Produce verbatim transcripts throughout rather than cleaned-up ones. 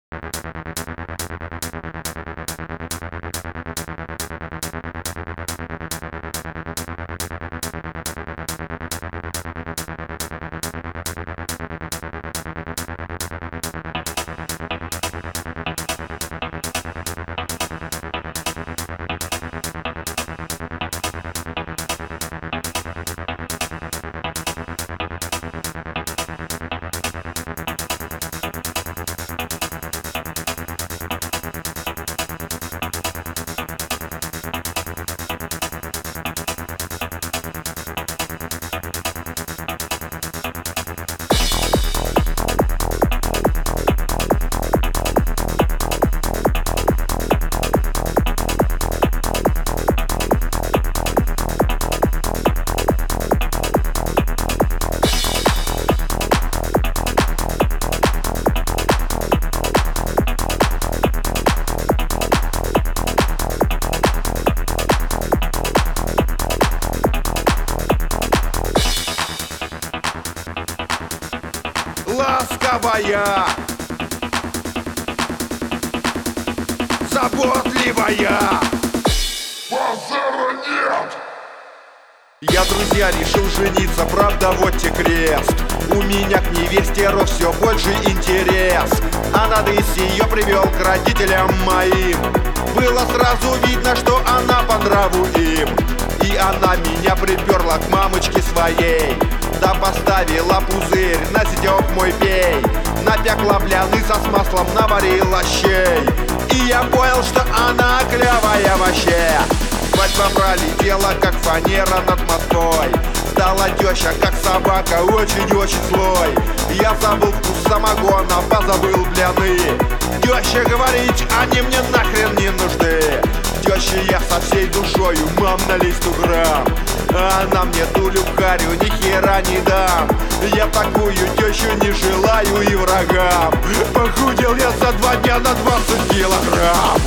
Ласковая, заботливая. Базара нет! Я, друзья, решил жениться, правда, вот те крест. У меня к невесте рос все больше интерес. А надысь ее привел к родителям моим. Было сразу видно, что она по нраву им. И она меня приперла к мамочке своей. Да поставила пузырь, на сидек мой пей. Напекла бляны со маслом, наварила щей. И я понял, что она клевая вообще. Свадьба пролетела, как фанера над Москвой. Стала теща, как собака, очень-очень злой. Я забыл вкус самогона, позабыл бляны. Теща говорит, они мне нахрен не нужны. Теща я со всей душою, мам, налей сто грамм. А она мне тулю харю, ни хера не дам. Я такую тещу не желаю и врагам. Похудел я за два дня на двадцать килограмм.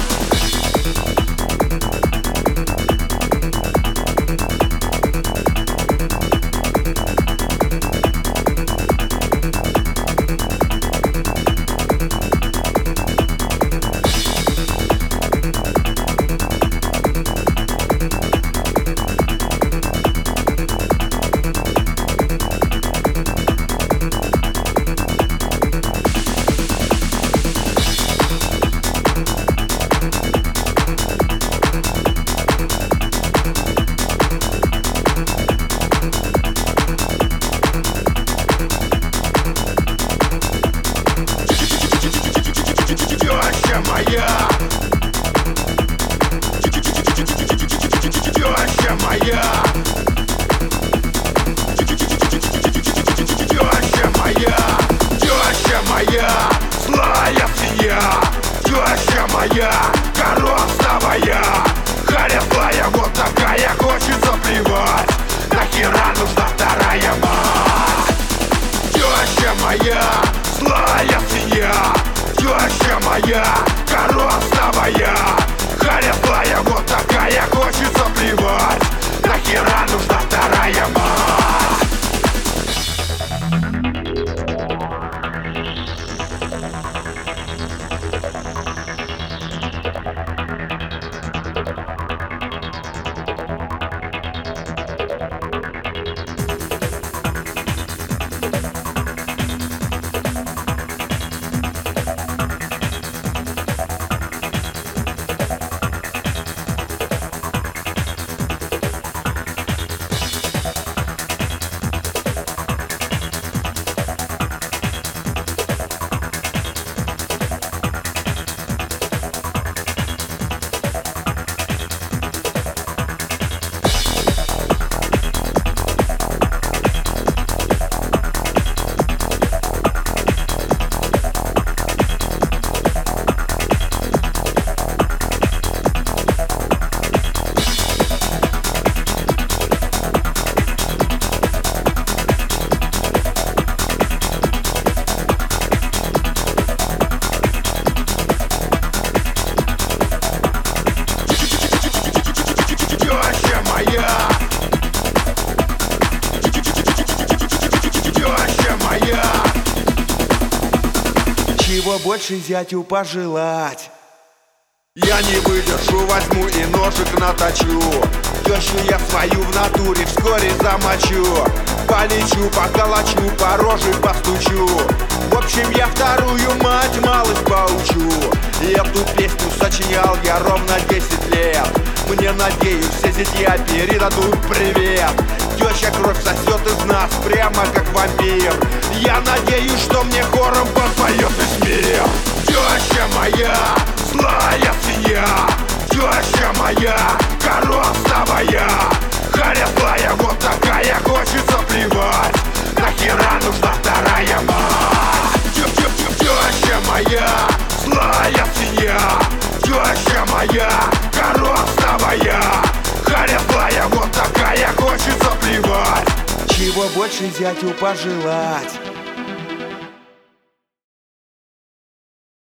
Чего больше зятю пожелать? Я не выдержу, возьму и ножик наточу. Тещу я свою в натуре вскоре замочу. Полечу, поколочу, по роже постучу. В общем, я вторую мать малость поучу. И эту песню сочинял я ровно десять лет. Мне, надеюсь, все зятья передадут привет. Теща кровь сосет из нас прямо как вампир. Я надеюсь, что мне хором подпоет весь мир. Теща моя, злая свинья. Теща моя, коростовая. Харя злая, вот такая, хочется плевать. Нахера нужна вторая мать? Теща моя, злая свинья. Теща моя, коростовая. Харя злая, вот такая, хочется плевать. Чего больше зятю пожелать?